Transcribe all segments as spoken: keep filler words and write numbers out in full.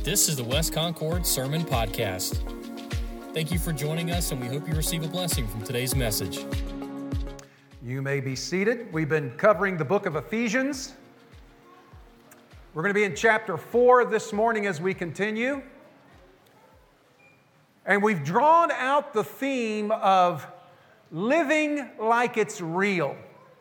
This is the West Concord Sermon Podcast. Thank you for joining us, and we hope you receive a blessing from today's message. You may be seated. We've been covering the book of Ephesians. We're going to be in chapter four this morning as we continue. And we've drawn out the theme of living like it's real.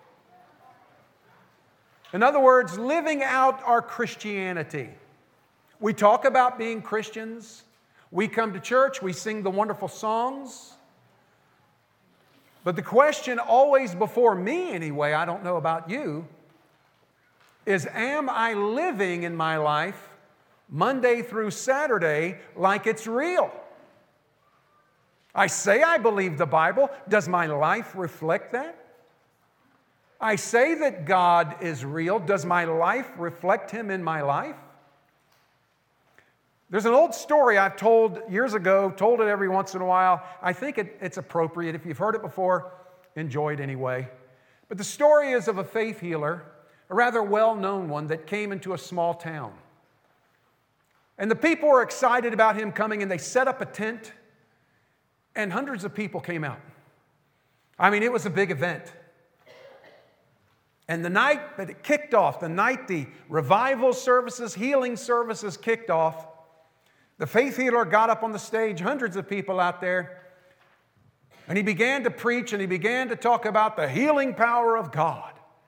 In other words, living out our Christianity. We talk about being Christians. We come to church. We sing the wonderful songs. But the question always before me anyway, I don't know about you, is am I living in my life Monday through Saturday like it's real? I say I believe the Bible. Does my life reflect that? I say that God is real. Does my life reflect Him in my life? There's an old story I've told years ago, told it every once in a while. I think it, it's appropriate. If you've heard it before, enjoy it anyway. But the story is of a faith healer, a rather well-known one that came into a small town. And the people were excited about him coming, and they set up a tent, and hundreds of people came out. I mean, it was a big event. And the night that it kicked off, the night the revival services, healing services kicked off, the faith healer got up on the stage, hundreds of people out there, and he began to preach and he began to talk about the healing power of God.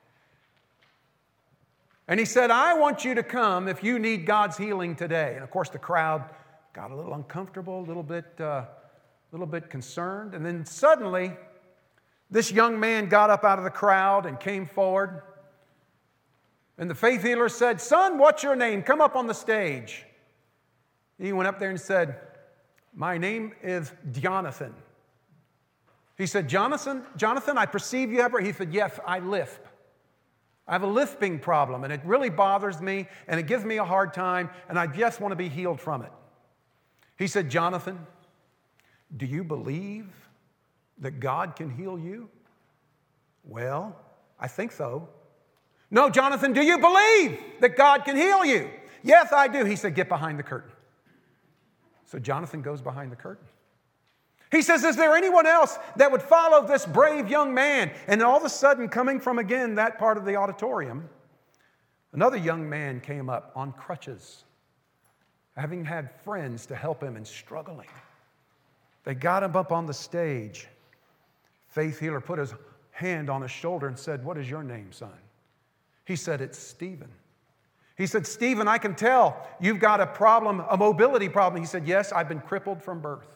And he said, I want you to come if you need God's healing today. And of course, the crowd got a little uncomfortable, a little bit, uh, little bit concerned. And then suddenly, this young man got up out of the crowd and came forward. And the faith healer said, son, what's your name? Come up on the stage. He went up there and said, my name is Jonathan. He said, Jonathan, Jonathan, I perceive you have... He said, yes, I lisp. I have a lisping problem, and it really bothers me, and it gives me a hard time, and I just want to be healed from it. He said, Jonathan, do you believe that God can heal you? Well, I think so. No, Jonathan, do you believe that God can heal you? Yes, I do. He said, get behind the curtain. So Jonathan goes behind the curtain. He says, is there anyone else that would follow this brave young man? And all of a sudden, coming from again that part of the auditorium, another young man came up on crutches, having had friends to help him and struggling. They got him up on the stage. Faith healer put his hand on his shoulder and said, what is your name, son? He said, it's Stephen. He said, Stephen, I can tell you've got a problem, a mobility problem. He said, yes, I've been crippled from birth.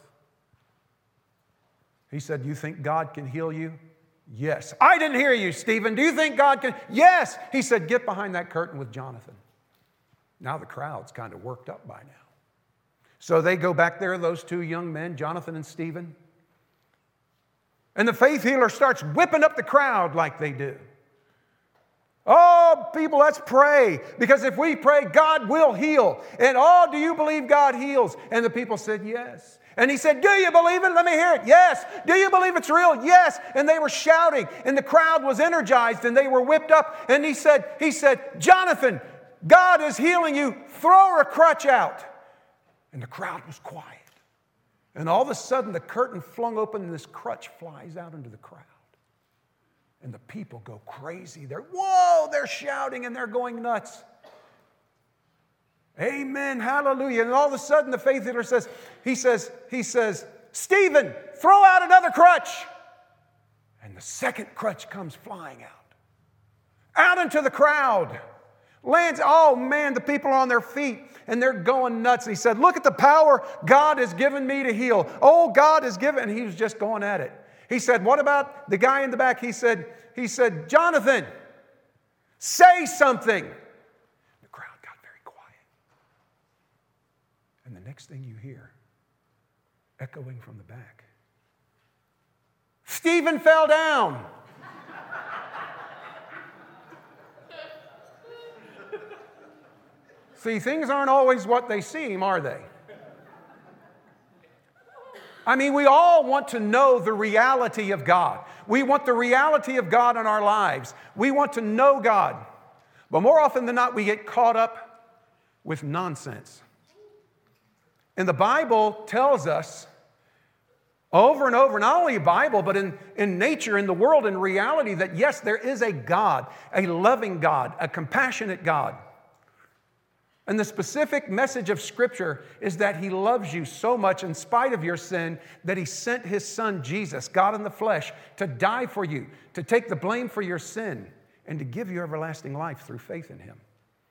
He said, you think God can heal you? Yes. I didn't hear you, Stephen. Do you think God can? Yes. He said, get behind that curtain with Jonathan. Now the crowd's kind of worked up by now. So they go back there, those two young men, Jonathan and Stephen. And the faith healer starts whipping up the crowd like they do. Oh, people, let's pray. Because if we pray, God will heal. And oh, do you believe God heals? And the people said, yes. And he said, do you believe it? Let me hear it. Yes. Do you believe it's real? Yes. And they were shouting, and the crowd was energized, and they were whipped up. And he said, he said, Jonathan, God is healing you. Throw a crutch out. And the crowd was quiet. And all of a sudden, the curtain flung open, and this crutch flies out into the crowd. And the people go crazy. They're, whoa, they're shouting and they're going nuts. Amen, hallelujah. And all of a sudden the faith healer says, he says, he says, Stephen, throw out another crutch. And the second crutch comes flying out. Out into the crowd. Lands, oh man, the people are on their feet and they're going nuts. And he said, look at the power God has given me to heal. Oh, God has given, and he was just going at it. He said, what about the guy in the back? He said, he said, Jonathan, say something. The crowd got very quiet. And the next thing you hear, echoing from the back, Stephen fell down. See, things aren't always what they seem, are they? I mean, we all want to know the reality of God. We want the reality of God in our lives. We want to know God. But more often than not, we get caught up with nonsense. And the Bible tells us over and over, not only the Bible, but in, in nature, in the world, in reality, that yes, there is a God, a loving God, a compassionate God. And the specific message of Scripture is that He loves you so much in spite of your sin that He sent His Son, Jesus, God in the flesh, to die for you, to take the blame for your sin, and to give you everlasting life through faith in Him.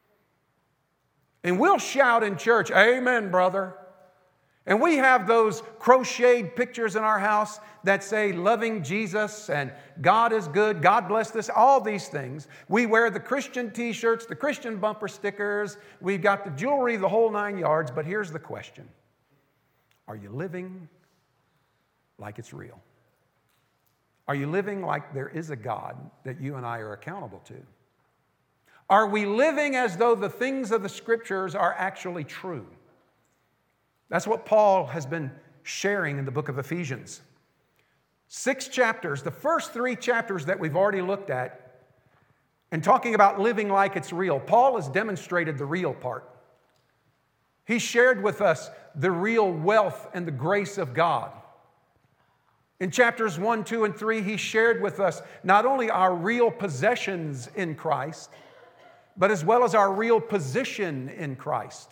And we'll shout in church, "Amen, brother." And we have those crocheted pictures in our house that say loving Jesus and God is good, God bless this, all these things. We wear the Christian t-shirts, the Christian bumper stickers. We've got the jewelry, the whole nine yards. But here's the question. Are you living like it's real? Are you living like there is a God that you and I are accountable to? Are we living as though the things of the Scriptures are actually true? That's what Paul has been sharing in the book of Ephesians. Six chapters, the first three chapters that we've already looked at, and talking about living like it's real. Paul has demonstrated the real part. He shared with us the real wealth and the grace of God. In chapters one, two, and three, he shared with us not only our real possessions in Christ, but as well as our real position in Christ.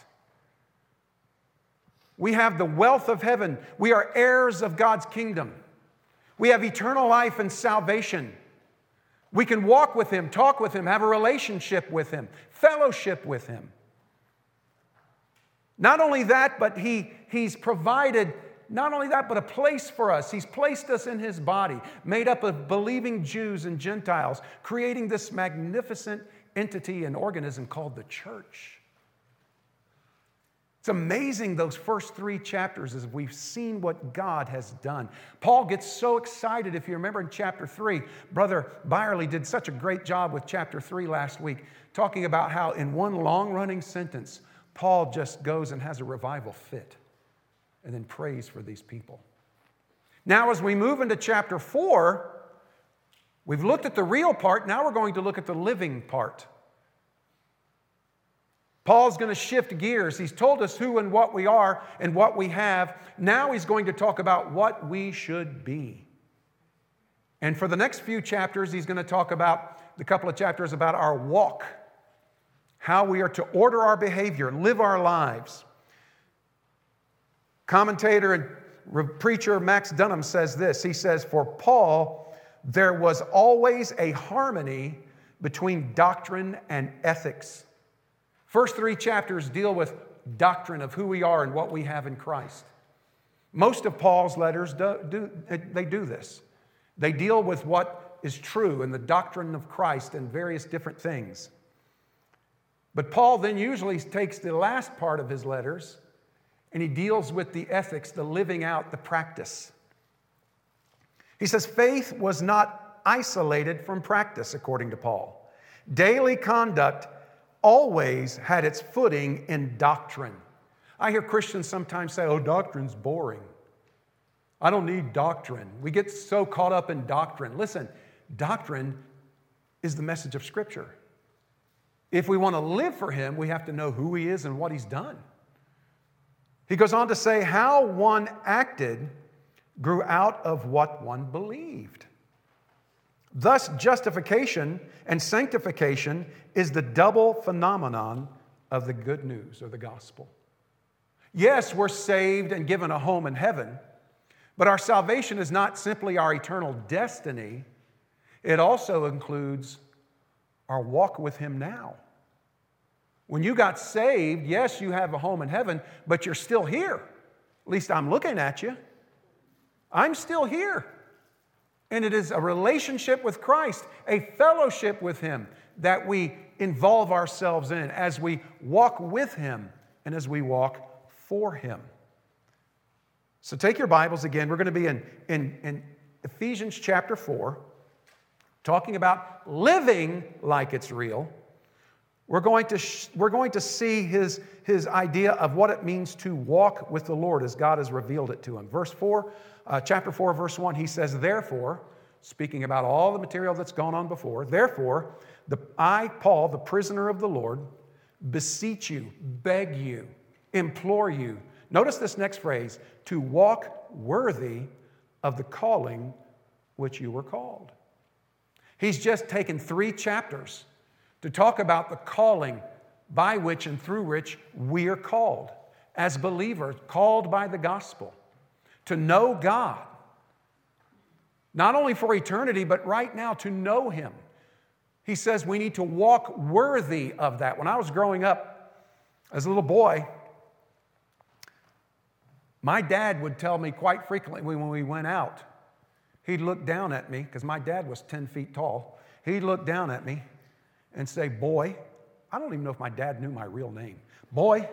We have the wealth of heaven. We are heirs of God's kingdom. We have eternal life and salvation. We can walk with Him, talk with Him, have a relationship with Him, fellowship with Him. Not only that, but he, He's provided, not only that, but a place for us. He's placed us in His body, made up of believing Jews and Gentiles, creating this magnificent entity and organism called the church. It's amazing those first three chapters as we've seen what God has done. Paul gets so excited. If you remember in chapter three, Brother Byerly did such a great job with chapter three last week, talking about how in one long-running sentence, Paul just goes and has a revival fit and then prays for these people. Now as we move into chapter four, we've looked at the real part. Now we're going to look at the living part. Paul's going to shift gears. He's told us who and what we are and what we have. Now he's going to talk about what we should be. And for the next few chapters, he's going to talk about the couple of chapters about our walk, how we are to order our behavior, live our lives. Commentator and preacher Max Dunham says this. He says, "For Paul, there was always a harmony between doctrine and ethics." First three chapters deal with doctrine of who we are and what we have in Christ. Most of Paul's letters do, do they do this. They deal with what is true and the doctrine of Christ and various different things. But Paul then usually takes the last part of his letters and he deals with the ethics, the living out, the practice. He says, faith was not isolated from practice, according to Paul. Daily conduct always had its footing in doctrine. I hear Christians sometimes say, "Oh, doctrine's boring. I don't need doctrine." We get so caught up in doctrine. Listen, doctrine is the message of Scripture. If we want to live for Him, we have to know who He is and what He's done. He goes on to say, how one acted grew out of what one believed. Thus, justification and sanctification is the double phenomenon of the good news or the gospel. Yes, we're saved and given a home in heaven, but our salvation is not simply our eternal destiny. It also includes our walk with Him now. When you got saved, yes, you have a home in heaven, but you're still here. At least I'm looking at you. I'm still here. And it is a relationship with Christ, a fellowship with Him that we involve ourselves in as we walk with Him and as we walk for Him. So take your Bibles again. We're going to be in, in, in Ephesians chapter four, talking about living like it's real. We're going to, sh- we're going to see his, his idea of what it means to walk with the Lord as God has revealed it to him. Verse four, uh, chapter four, verse one, he says, therefore, speaking about all the material that's gone on before, therefore, the, I, Paul, the prisoner of the Lord, beseech you, beg you, implore you Notice this next phrase, to walk worthy of the calling which you were called. He's just taken three chapters to talk about the calling by which and through which we are called as believers, called by the gospel to know God, not only for eternity, but right now to know Him. He says we need to walk worthy of that. When I was growing up as a little boy, my dad would tell me quite frequently when we went out, he'd look down at me, because my dad was ten feet tall. He'd look down at me and say, boy, I don't even know if my dad knew my real name. Boy,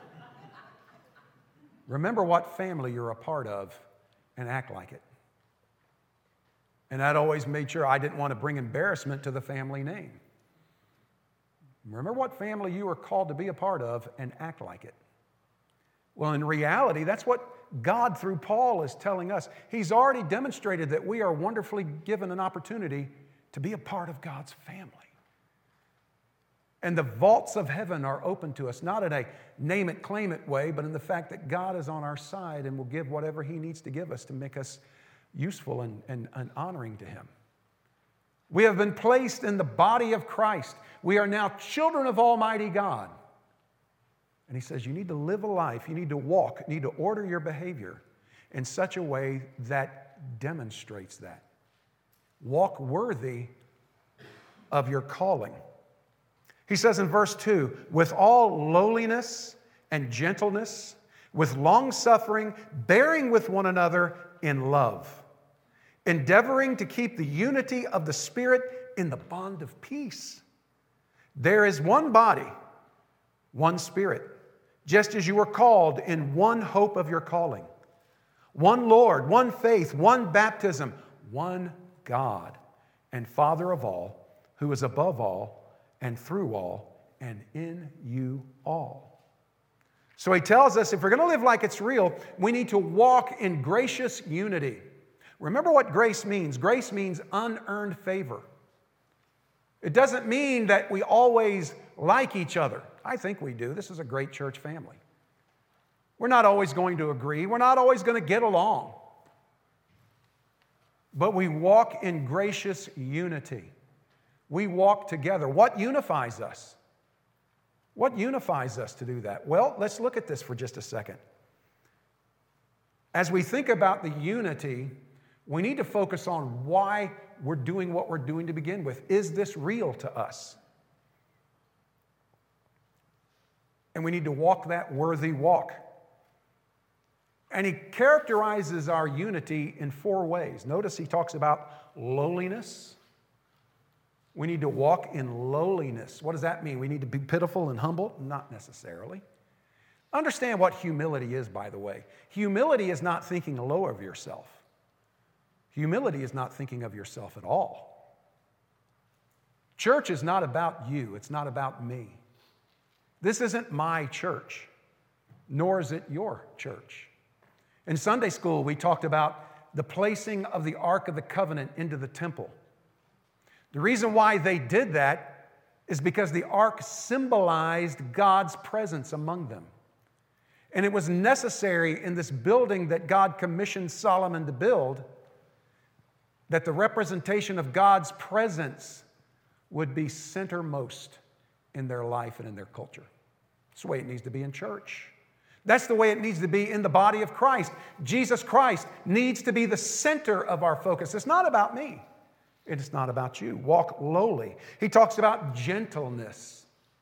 remember what family you're a part of and act like it. And that always made sure I didn't want to bring embarrassment to the family name. Remember what family you are called to be a part of and act like it. Well, in reality, that's what God, through Paul, is telling us. He's already demonstrated that we are wonderfully given an opportunity to be a part of God's family. And the vaults of heaven are open to us, not in a name it, claim it way, but in the fact that God is on our side and will give whatever He needs to give us to make us useful and, and, and honoring to Him. We have been placed in the body of Christ. We are now children of Almighty God. And He says you need to live a life, you need to walk, you need to order your behavior in such a way that demonstrates that. Walk worthy of your calling. He says in verse two, with all lowliness and gentleness, with long suffering, bearing with one another in love, endeavoring to keep the unity of the Spirit in the bond of peace. There is one body, one Spirit, just as you were called in one hope of your calling. One Lord, one faith, one baptism, one God and Father of all, who is above all and through all and in you all. So he tells us if we're going to live like it's real, we need to walk in gracious unity. Remember what grace means. Grace means unearned favor. It doesn't mean that we always like each other. I think we do. This is a great church family. We're not always going to agree. We're not always going to get along. But we walk in gracious unity. We walk together. What unifies us? What unifies us to do that? Well, let's look at this for just a second. As we think about the unity, we need to focus on why we're doing what we're doing to begin with. Is this real to us? And we need to walk that worthy walk. And he characterizes our unity in four ways. Notice he talks about lowliness. We need to walk in lowliness. What does that mean? We need to be pitiful and humble? Not necessarily. Understand what humility is, by the way. Humility is not thinking low of yourself. Humility is not thinking of yourself at all. Church is not about you. It's not about me. This isn't my church, nor is it your church. In Sunday school, we talked about the placing of the Ark of the Covenant into the temple. The reason why they did that is because the Ark symbolized God's presence among them. And it was necessary in this building that God commissioned Solomon to build that the representation of God's presence would be centermost in their life and in their culture. That's the way it needs to be in church. That's the way it needs to be in the body of Christ. Jesus Christ needs to be the center of our focus. It's not about me. It's not about you. Walk lowly. He talks about gentleness.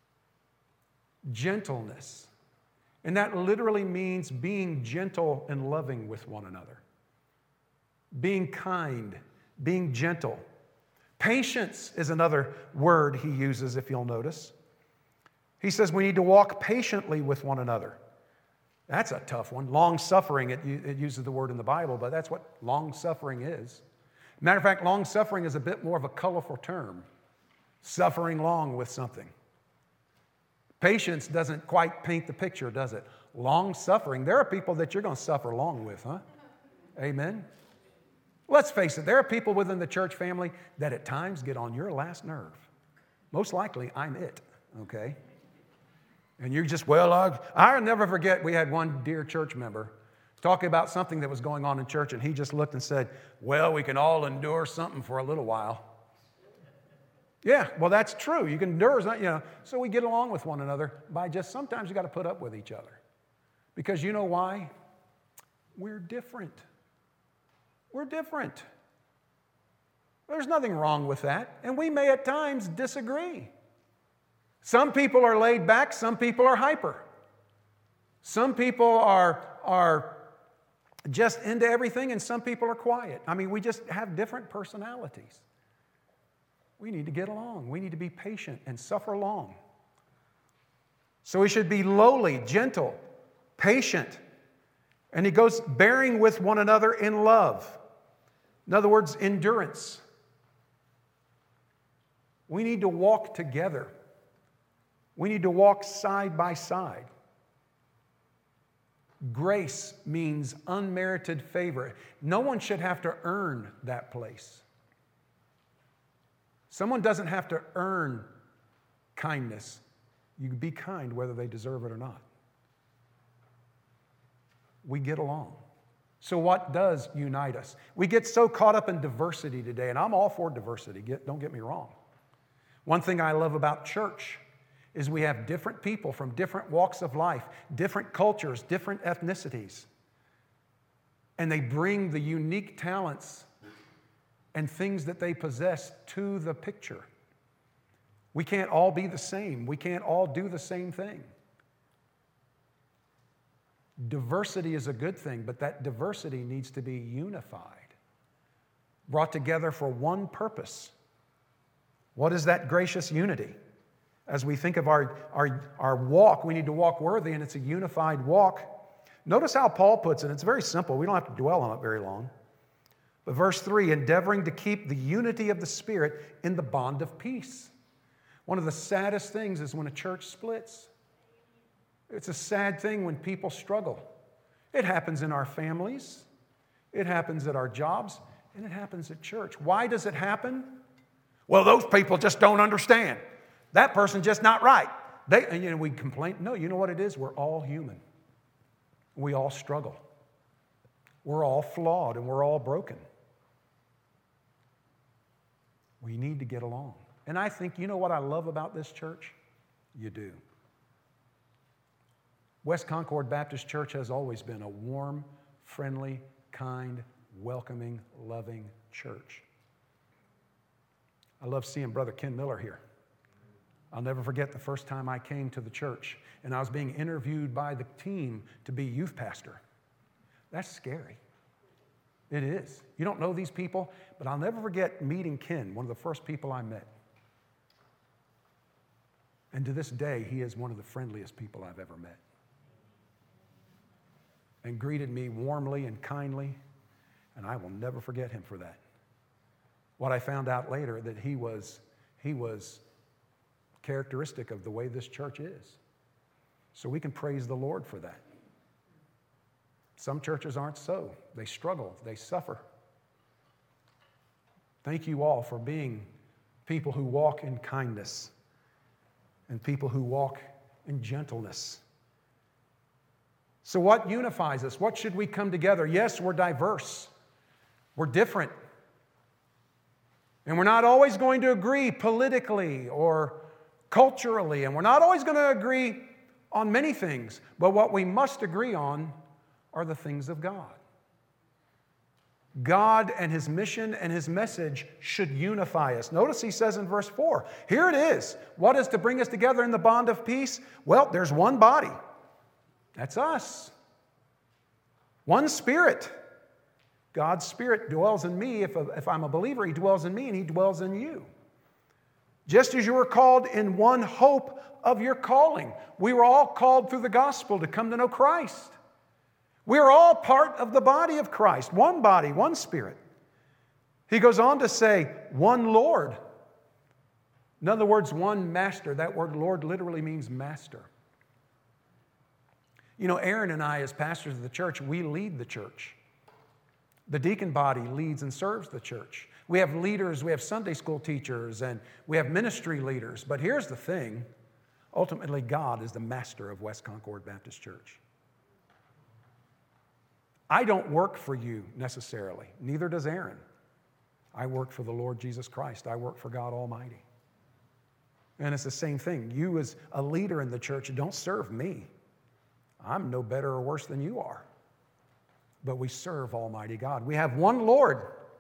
Gentleness. And that literally means being gentle and loving with one another. Being kind. Being gentle. Patience is another word he uses, if you'll notice. He says we need to walk patiently with one another. That's a tough one. Long-suffering, it, it uses the word in the Bible, but that's what long-suffering is. Matter of fact, long-suffering is a bit more of a colorful term. Suffering long with something. Patience doesn't quite paint the picture, does it? Long-suffering. There are people that you're going to suffer long with, huh? Amen? Let's face it, there are people within the church family that at times get on your last nerve. Most likely, I'm it, okay? And you're just, well, I, I'll never forget, we had one dear church member talking about something that was going on in church, and he just looked and said, well, we can all endure something for a little while. Yeah, well, that's true. You can endure, you know. So we get along with one another by just sometimes you got to put up with each other. Because you know why? We're different. We're different. There's nothing wrong with that. And we may at times disagree. Some people are laid back, some people are hyper. Some people are, are just into everything, and some people are quiet. I mean, we just have different personalities. We need to get along. We need to be patient and suffer long. So we should be lowly, gentle, patient. And he goes bearing with one another in love. In other words, endurance. We need to walk together. We need to walk side by side. Grace means unmerited favor. No one should have to earn that place. Someone doesn't have to earn kindness. You be kind whether they deserve it or not. We get along. So what does unite us? We get so caught up in diversity today, and I'm all for diversity. Get, don't get me wrong. One thing I love about church is we have different people from different walks of life, different cultures, different ethnicities. And they bring the unique talents and things that they possess to the picture. We can't all be the same. We can't all do the same thing. Diversity is a good thing, but that diversity needs to be unified, brought together for one purpose. What is that gracious unity? As we think of our, our, our walk, we need to walk worthy, and it's a unified walk. Notice how Paul puts it. It's very simple. We don't have to dwell on it very long. But verse three, endeavoring to keep the unity of the Spirit in the bond of peace. One of the saddest things is when a church splits. It's a sad thing when people struggle. It happens in our families. It happens at our jobs. And it happens at church. Why does it happen? Well, those people just don't understand. That person's just not right. They, and, you know, we complain. No, you know what it is? We're all human. We all struggle. We're all flawed and we're all broken. We need to get along. And I think, you know what I love about this church? You do. West Concord Baptist Church has always been a warm, friendly, kind, welcoming, loving church. I love seeing Brother Ken Miller here. I'll never forget the first time I came to the church and I was being interviewed by the team to be youth pastor. That's scary. It is. You don't know these people, but I'll never forget meeting Ken, one of the first people I met. And to this day, he is one of the friendliest people I've ever met. And greeted me warmly and kindly, and I will never forget him for that. What I found out later, that he was, he was characteristic of the way this church is. So we can praise the Lord for that. Some churches aren't so. They struggle. They suffer. Thank you all for being people who walk in kindness and people who walk in gentleness. So what unifies us? What should we come together? Yes, we're diverse. We're different. And we're not always going to agree politically or culturally, and we're not always going to agree on many things, but what we must agree on are the things of God. God and His mission and His message should unify us. Notice He says in verse four, here it is. What is to bring us together in the bond of peace? Well, there's one body. That's us. One Spirit. God's Spirit dwells in me. If, if I'm a believer, He dwells in me and He dwells in you. Just as you were called in one hope of your calling. We were all called through the gospel to come to know Christ. We are all part of the body of Christ. One body, one Spirit. He goes on to say, one Lord. In other words, one master. That word Lord literally means master. You know, Aaron and I, as pastors of the church, we lead the church. The deacon body leads and serves the church. We have leaders, we have Sunday school teachers, and we have ministry leaders. But here's the thing. Ultimately, God is the master of West Concord Baptist Church. I don't work for you necessarily. Neither does Aaron. I work for the Lord Jesus Christ. I work for God Almighty. And it's the same thing. You as a leader in the church, don't serve me. I'm no better or worse than you are. But we serve Almighty God. We have one Lord.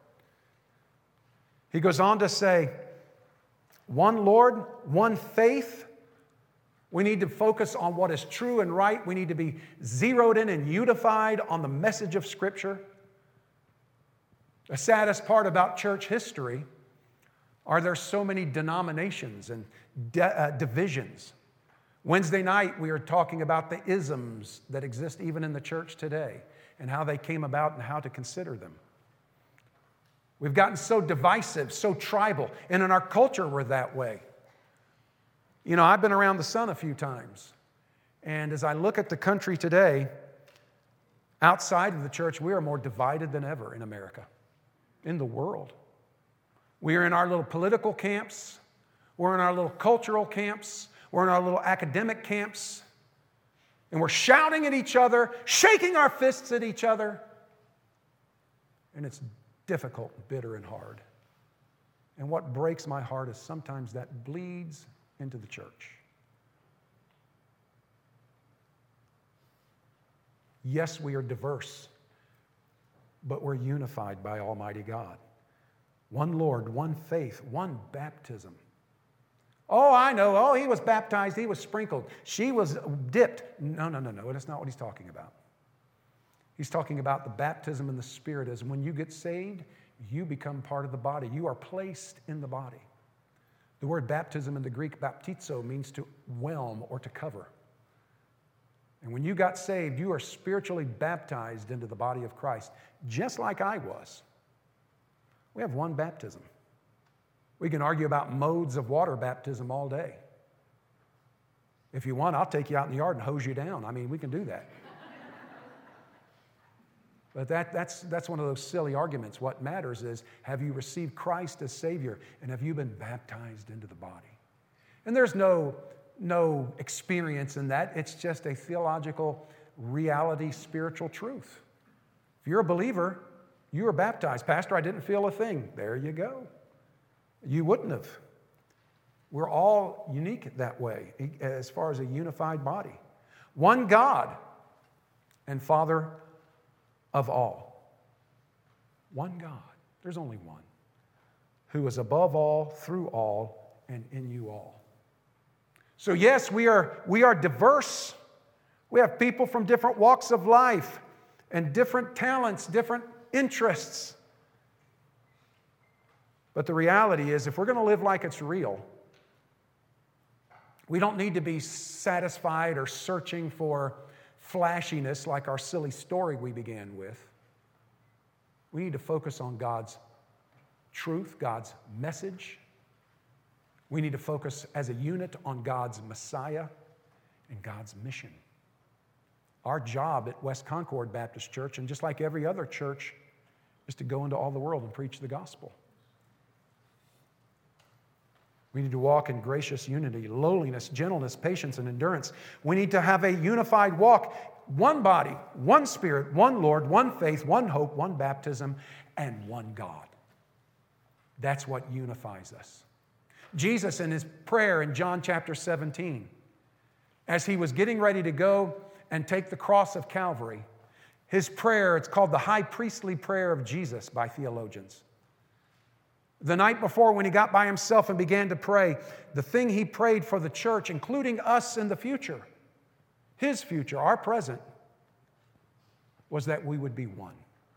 He goes on to say, one Lord, one faith. We need to focus on what is true and right. We need to be zeroed in and unified on the message of Scripture. The saddest part about church history are there so many denominations and de- uh, divisions. Wednesday night, we were talking about the isms that exist even in the church today and how they came about and how to consider them. We've gotten so divisive, so tribal, and in our culture we're that way. You know, I've been around the sun a few times, and as I look at the country today, outside of the church, we are more divided than ever in America, in the world. We are in our little political camps, we're in our little cultural camps, we're in our little academic camps, and we're shouting at each other, shaking our fists at each other, and it's difficult, bitter, and hard. And what breaks my heart is sometimes that bleeds into the church. Yes, we are diverse, but we're unified by Almighty God. One Lord, one faith, one baptism. Oh, I know. Oh, he was baptized. He was sprinkled. She was dipped. No, no, no, no. That's not what he's talking about. He's talking about the baptism in the Spirit as when you get saved, you become part of the body. You are placed in the body. The word baptism in the Greek, baptizo, means to whelm or to cover. And when you got saved, you are spiritually baptized into the body of Christ, just like I was. We have one baptism. We can argue about modes of water baptism all day. If you want, I'll take you out in the yard and hose you down. I mean, we can do that. But that, that's, that's one of those silly arguments. What matters is, have you received Christ as Savior, and have you been baptized into the body? And there's no, no experience in that. It's just a theological reality, spiritual truth. If you're a believer, you are baptized. Pastor, I didn't feel a thing. There you go. You wouldn't have. We're all unique that way as far as a unified body. One God and Father of all. One God. There's only one. Who is above all, through all, and in you all. So yes, we are, we are diverse. We have people from different walks of life and different talents, different interests. But the reality is, if we're going to live like it's real, we don't need to be satisfied or searching for flashiness like our silly story we began with. We need to focus on God's truth, God's message. We need to focus as a unit on God's Messiah and God's mission. Our job at West Concord Baptist Church, and just like every other church, is to go into all the world and preach the gospel. We need to walk in gracious unity, lowliness, gentleness, patience, and endurance. We need to have a unified walk, one body, one Spirit, one Lord, one faith, one hope, one baptism, and one God. That's what unifies us. Jesus, in his prayer in John chapter seventeen, as he was getting ready to go and take the cross of Calvary, his prayer, it's called the high priestly prayer of Jesus by theologians. The night before, when he got by himself and began to pray, the thing he prayed for the church, including us in the future, his future, our present, was that we would be one.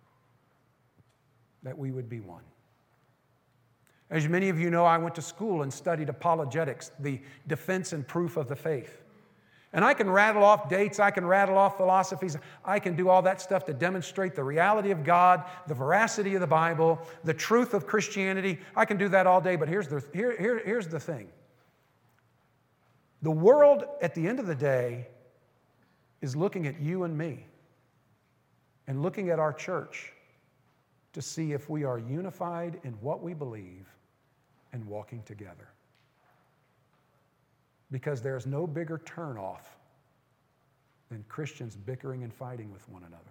That we would be one. As many of you know, I went to school and studied apologetics, the defense and proof of the faith. And I can rattle off dates, I can rattle off philosophies, I can do all that stuff to demonstrate the reality of God, the veracity of the Bible, the truth of Christianity. I can do that all day, but here's the, here, here, here's the thing. The world, at the end of the day, is looking at you and me and looking at our church to see if we are unified in what we believe and walking together. because there's no bigger turnoff than Christians bickering and fighting with one another.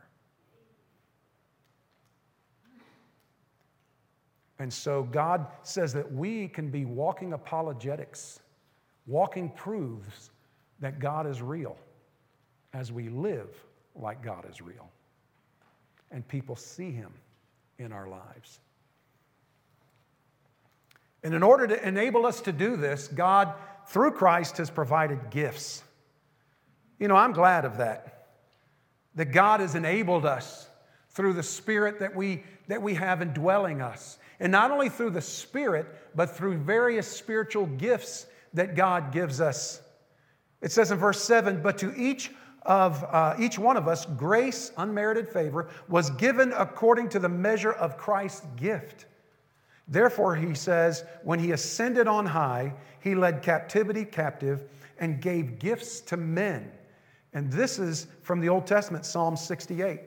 And so God says that we can be walking apologetics, walking proofs that God is real as we live like God is real. And people see Him in our lives. And in order to enable us to do this, God, through Christ, has provided gifts. You know, I'm glad of that. That God has enabled us through the Spirit that we, that we have indwelling us. And not only through the Spirit, but through various spiritual gifts that God gives us. It says in verse seven, but to each of uh, each one of us, grace, unmerited favor, was given according to the measure of Christ's gift. Therefore, he says, when he ascended on high, he led captivity captive and gave gifts to men. And this is from the Old Testament, Psalm sixty-eight.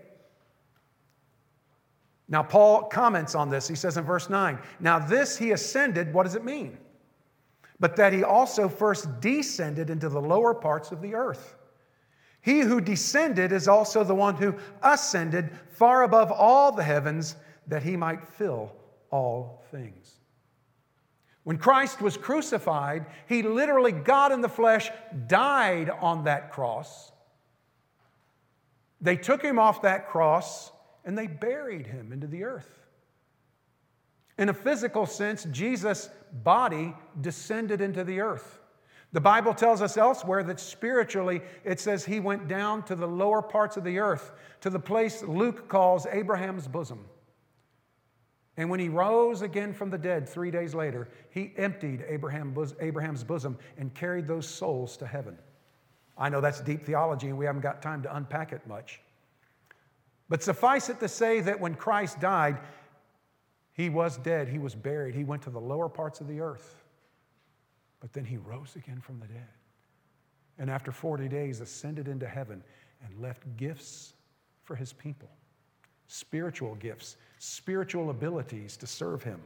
Now, Paul comments on this. He says in verse nine, now this he ascended, what does it mean? But that he also first descended into the lower parts of the earth. He who descended is also the one who ascended far above all the heavens, that he might fill all things. When Christ was crucified, he literally, God in the flesh, died on that cross. They took him off that cross and they buried him into the earth. In a physical sense, Jesus' body descended into the earth. The Bible tells us elsewhere that spiritually, it says he went down to the lower parts of the earth, to the place Luke calls Abraham's bosom. And when he rose again from the dead three days later, he emptied Abraham's bosom and carried those souls to heaven. I know that's deep theology and we haven't got time to unpack it much. But suffice it to say that when Christ died, he was dead, he was buried, he went to the lower parts of the earth. But then he rose again from the dead. And after forty days, ascended into heaven and left gifts for his people. Spiritual gifts, spiritual abilities to serve him.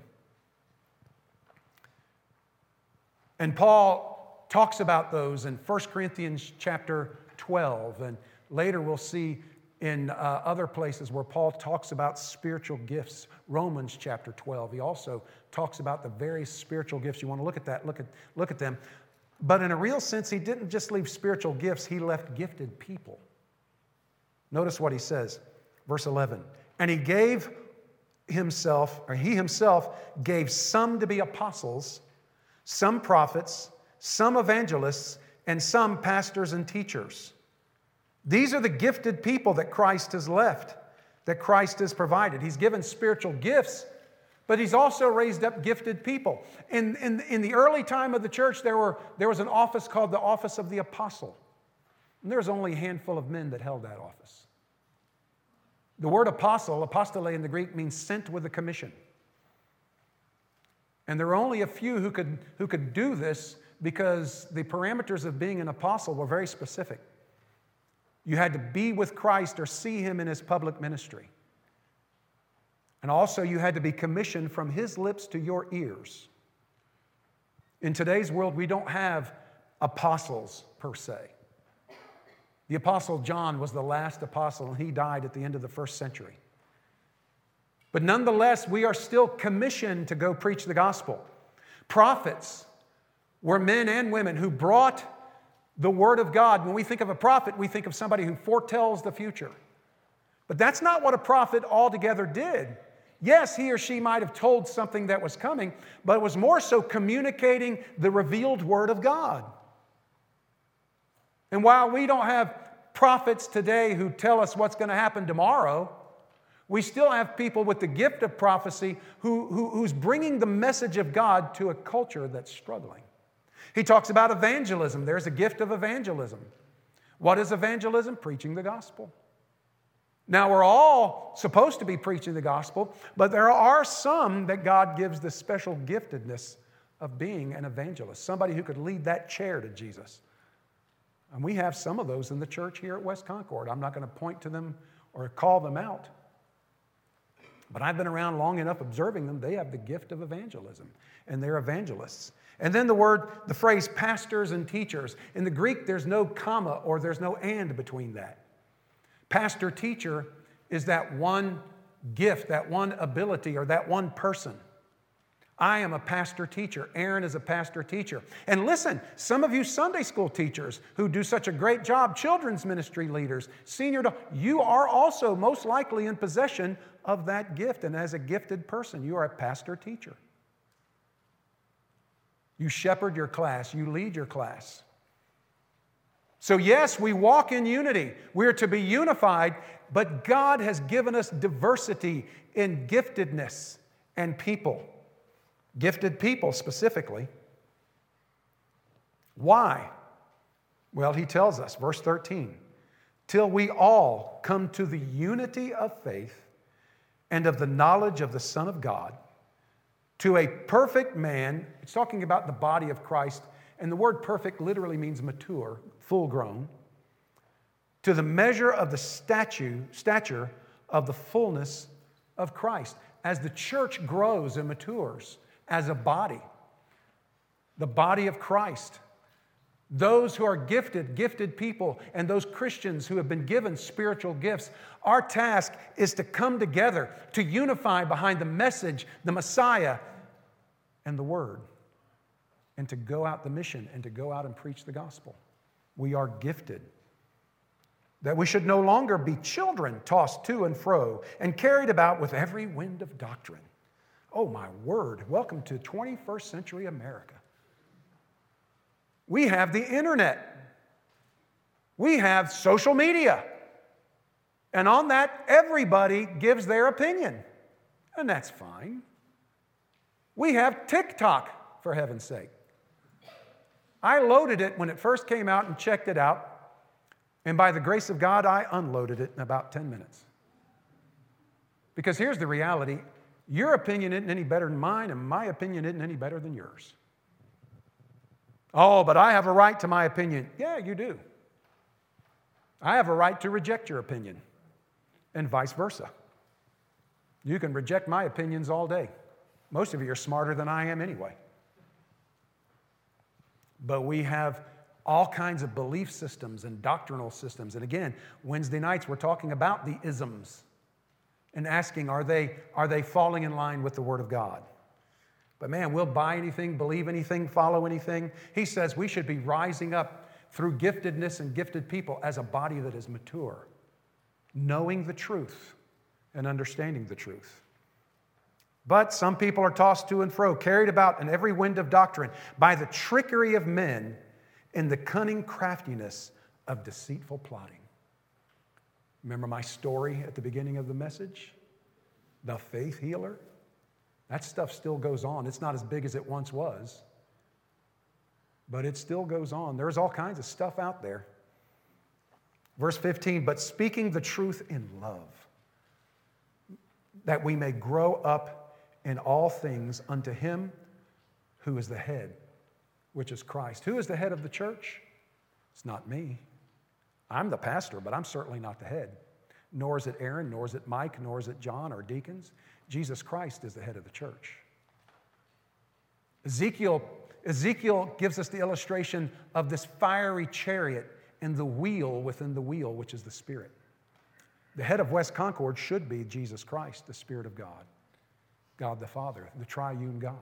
And Paul talks about those in First Corinthians chapter twelve. And later we'll see in uh, other places where Paul talks about spiritual gifts. Romans chapter twelve. He also talks about the various spiritual gifts. You want to look at that, look at, look at them. But in a real sense, he didn't just leave spiritual gifts, he left gifted people. Notice what he says, verse eleven. And he gave himself, or he himself gave some to be apostles, some prophets, some evangelists, and some pastors and teachers. These are the gifted people that Christ has left, that Christ has provided. He's given spiritual gifts, but he's also raised up gifted people. In, in, in the early time of the church, there, were, there was an office called the office of the apostle. And there was only a handful of men that held that office. The word apostle, apostole in the Greek, means sent with a commission. And there were only a few who could, who could do this because the parameters of being an apostle were very specific. You had to be with Christ or see him in his public ministry. And also you had to be commissioned from his lips to your ears. In today's world, we don't have apostles per se. The apostle John was the last apostle, and he died at the end of the first century. But nonetheless, we are still commissioned to go preach the gospel. Prophets were men and women who brought the Word of God. When we think of a prophet, we think of somebody who foretells the future. But that's not what a prophet altogether did. Yes, he or she might have told something that was coming, but it was more so communicating the revealed Word of God. And while we don't have prophets today who tell us what's going to happen tomorrow, we still have people with the gift of prophecy who, who, who's bringing the message of God to a culture that's struggling. He talks about evangelism. There's a gift of evangelism. What is evangelism? Preaching the gospel. Now, we're all supposed to be preaching the gospel, but there are some that God gives the special giftedness of being an evangelist, somebody who could lead that chair to Jesus. And we have some of those in the church here at West Concord. I'm not going to point to them or call them out. But I've been around long enough observing them. They have the gift of evangelism, and they're evangelists. And then the word, the phrase pastors and teachers. In the Greek, there's no comma or there's no and between that. Pastor, teacher is that one gift, that one ability, or that one person. I am a pastor teacher. Aaron is a pastor teacher. And listen, some of you Sunday school teachers who do such a great job, children's ministry leaders, senior, you are also most likely in possession of that gift. And as a gifted person, you are a pastor teacher. You shepherd your class. You lead your class. So yes, we walk in unity. We are to be unified, but God has given us diversity in giftedness and people. Gifted people specifically. Why? Well, he tells us, verse thirteen, till we all come to the unity of faith and of the knowledge of the Son of God, to a perfect man. It's talking about the body of Christ, and the word perfect literally means mature, full grown, to the measure of the statue, stature of the fullness of Christ. As the church grows and matures as a body, the body of Christ, those who are gifted, gifted people, and those Christians who have been given spiritual gifts, our task is to come together, to unify behind the message, the Messiah, and the Word, and to go out the mission and to go out and preach the gospel. We are gifted. That we should no longer be children tossed to and fro and carried about with every wind of doctrine. Oh, my word. Welcome to twenty-first century America. We have the internet. We have social media. And on that, everybody gives their opinion. And that's fine. We have TikTok, for heaven's sake. I loaded it when it first came out and checked it out. And by the grace of God, I unloaded it in about ten minutes. Because here's the reality. Your opinion isn't any better than mine, and my opinion isn't any better than yours. Oh, but I have a right to my opinion. Yeah, you do. I have a right to reject your opinion, and vice versa. You can reject my opinions all day. Most of you are smarter than I am anyway. But we have all kinds of belief systems and doctrinal systems. And again, Wednesday nights we're talking about the isms and asking, are they, are they falling in line with the Word of God? But man, we'll buy anything, believe anything, follow anything. He says we should be rising up through giftedness and gifted people as a body that is mature, knowing the truth and understanding the truth. But some people are tossed to and fro, carried about in every wind of doctrine by the trickery of men in the cunning craftiness of deceitful plotting. Remember my story at the beginning of the message? The faith healer? That stuff still goes on. It's not as big as it once was, but it still goes on. There's all kinds of stuff out there. Verse fifteen, but speaking the truth in love, that we may grow up in all things unto him who is the head, which is Christ. Who is the head of the church? It's not me. I'm the pastor, but I'm certainly not the head. Nor is it Aaron, nor is it Mike, nor is it John or deacons. Jesus Christ is the head of the church. Ezekiel, Ezekiel gives us the illustration of this fiery chariot and the wheel within the wheel, which is the Spirit. The head of West Concord should be Jesus Christ, the Spirit of God, God the Father, the triune God.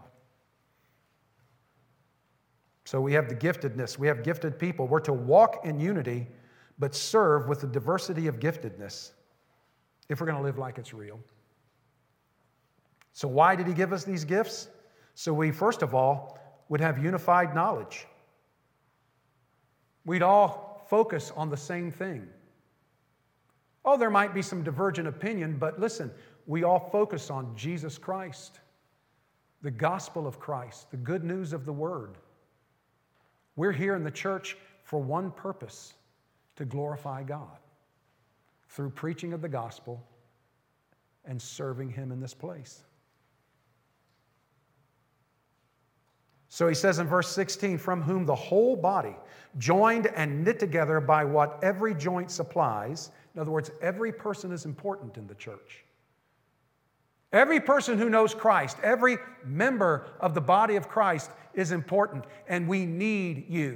So we have the giftedness. We have gifted people. We're to walk in unity, but serve with the diversity of giftedness if we're going to live like it's real. So why did he give us these gifts? So we, first of all, would have unified knowledge. We'd all focus on the same thing. Oh, there might be some divergent opinion, but listen, we all focus on Jesus Christ, the gospel of Christ, the good news of the Word. We're here in the church for one purpose, to glorify God through preaching of the gospel and serving Him in this place. So he says in verse sixteen, from whom the whole body, joined and knit together by what every joint supplies. In other words, every person is important in the church. Every person who knows Christ, every member of the body of Christ is important, and we need you.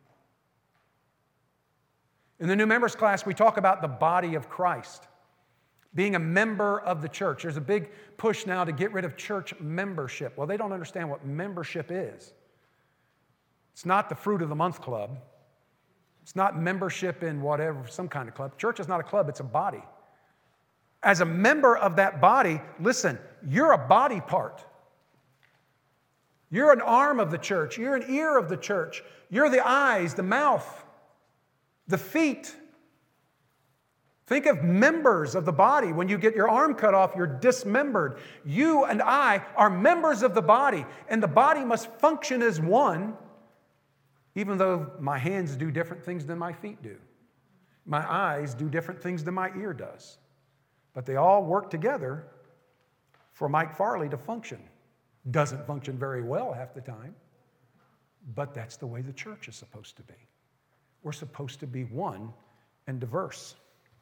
In the new members class, we talk about the body of Christ, being a member of the church. There's a big push now to get rid of church membership. Well, they don't understand what membership is. It's not the Fruit of the Month Club. It's not membership in whatever, some kind of club. Church is not a club, it's a body. As a member of that body, listen, you're a body part. You're an arm of the church. You're an ear of the church. You're the eyes, the mouth, the feet. Think of members of the body. When you get your arm cut off, you're dismembered. You and I are members of the body, and the body must function as one, even though my hands do different things than my feet do. My eyes do different things than my ear does. But they all work together for Mike Farley to function. Doesn't function very well half the time, but that's the way the church is supposed to be. We're supposed to be one and diverse.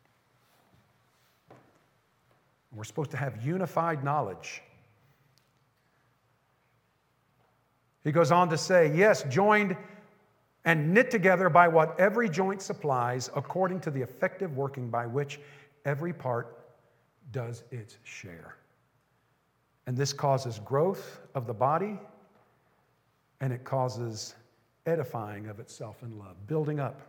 We're supposed to have unified knowledge. He goes on to say, yes, joined and knit together by what every joint supplies, according to the effective working by which every part does its share. And this causes growth of the body, and it causes edifying of itself in love, building up.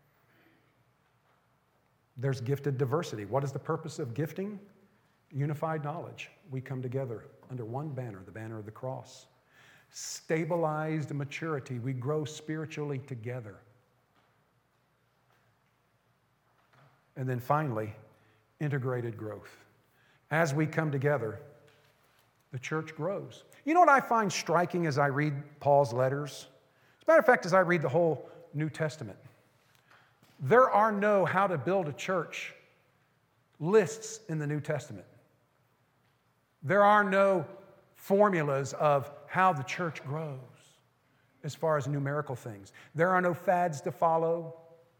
There's gifted diversity. What is the purpose of gifting? Unified knowledge. We come together under one banner, the banner of the cross. Stabilized maturity. We grow spiritually together. And then finally, integrated growth. As we come together, the church grows. You know what I find striking as I read Paul's letters? As a matter of fact, as I read the whole New Testament, there are no how to build a church lists in the New Testament. There are no formulas of how the church grows as far as numerical things. There are no fads to follow.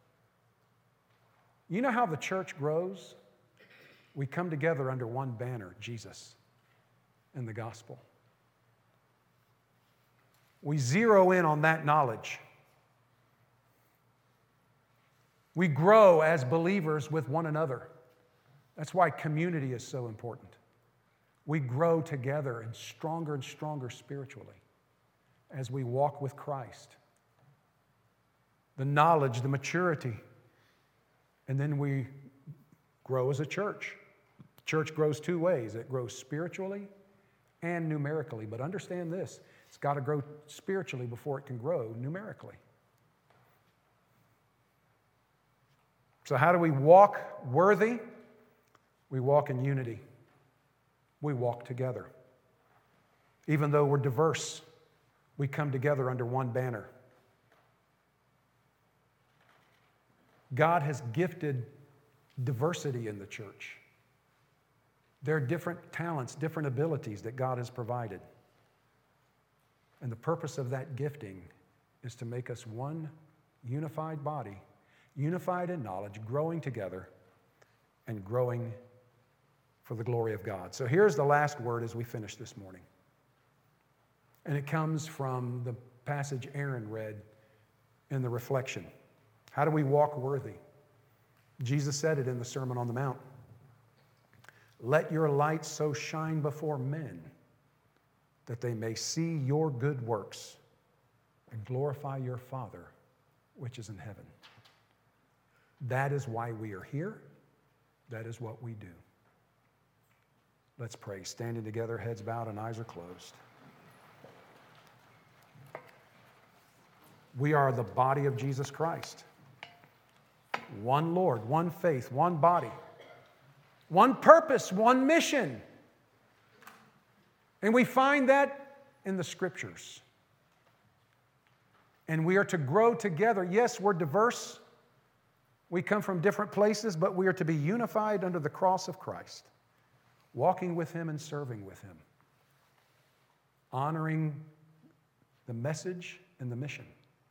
You know how the church grows? We come together under one banner, Jesus and the gospel. We zero in on that knowledge. We grow as believers with one another. That's why community is so important. We grow together and stronger and stronger spiritually as we walk with Christ. The knowledge, the maturity, and then we grow as a church. The church grows two ways. It grows spiritually and numerically. But understand this, it's got to grow spiritually before it can grow numerically. So how do we walk worthy? We walk in unity. We walk together. Even though we're diverse, we come together under one banner. God has gifted diversity in the church. There are different talents, different abilities that God has provided. And the purpose of that gifting is to make us one unified body, unified in knowledge, growing together and growing for the glory of God. So here's the last word as we finish this morning. And it comes from the passage Aaron read in the reflection. How do we walk worthy? Jesus said it in the Sermon on the Mount. Let your light so shine before men that they may see your good works and glorify your Father which is in heaven. That is why we are here. That is what we do. Let's pray. Standing together, heads bowed and eyes are closed. We are the body of Jesus Christ. One Lord, one faith, one body, one purpose, one mission. And we find that in the Scriptures. And we are to grow together. Yes, we're diverse. We come from different places, but we are to be unified under the cross of Christ, walking with Him and serving with Him, honoring the message and the mission.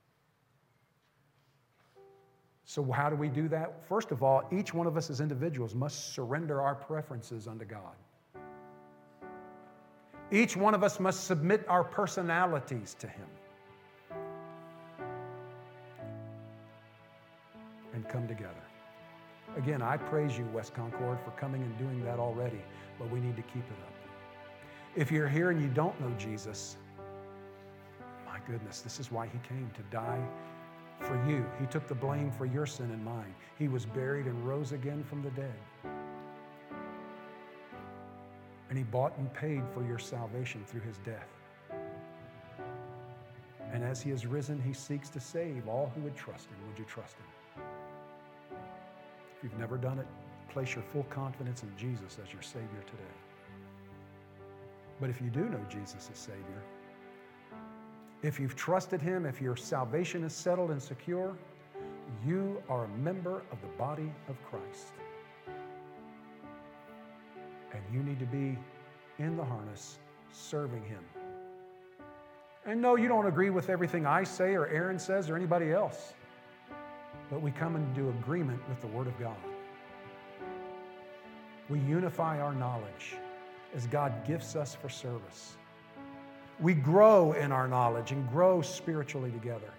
So how do we do that? First of all, each one of us as individuals must surrender our preferences unto God. Each one of us must submit our personalities to Him and come together. Again, I praise you, West Concord, for coming and doing that already, but we need to keep it up. If you're here and you don't know Jesus, my goodness, this is why He came, to die for you. He took the blame for your sin and mine. He was buried and rose again from the dead. And He bought and paid for your salvation through His death. And as He has risen, He seeks to save all who would trust Him. Would you trust Him? If you've never done it, place your full confidence in Jesus as your Savior today. But if you do know Jesus as Savior, if you've trusted Him, if your salvation is settled and secure, you are a member of the body of Christ. And you need to be in the harness, serving Him. And no, you don't agree with everything I say or Aaron says or anybody else. But we come into agreement with the Word of God. We unify our knowledge as God gifts us for service. We grow in our knowledge and grow spiritually together.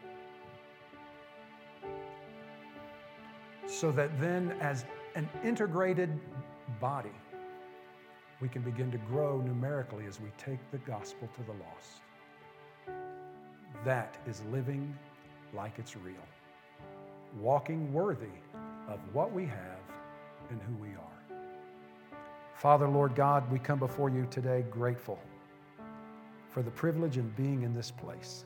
So that then, as an integrated body, we can begin to grow numerically as we take the gospel to the lost. That is living like it's real. Walking worthy of what we have and who we are. Father, Lord God, we come before you today grateful for the privilege of being in this place.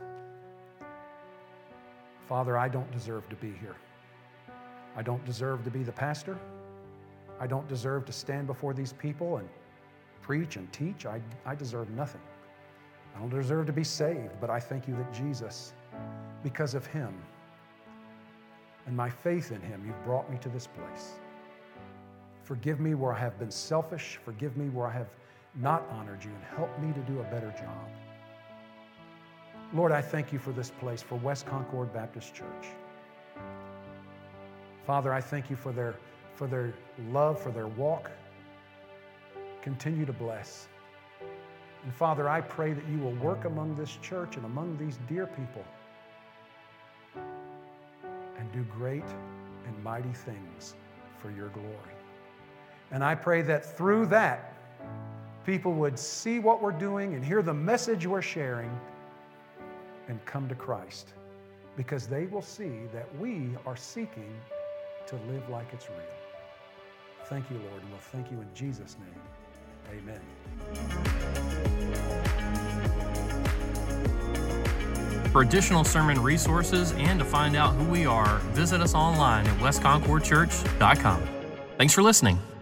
Father, I don't deserve to be here. I don't deserve to be the pastor. I don't deserve to stand before these people and preach and teach. I, I deserve nothing. I don't deserve to be saved, but I thank you that Jesus, because of Him and my faith in Him, you've brought me to this place. Forgive me where I have been selfish. Forgive me where I have not honored you, and help me to do a better job. Lord, I thank you for this place, for West Concord Baptist Church. Father, I thank you for their, for their love, for their walk. Continue to bless. And Father, I pray that you will work among this church and among these dear people and do great and mighty things for your glory. And I pray that through that, people would see what we're doing and hear the message we're sharing and come to Christ, because they will see that we are seeking to live like it's real. Thank you, Lord, and we'll thank you in Jesus' name. Amen. For additional sermon resources and to find out who we are, visit us online at west concord church dot com. Thanks for listening.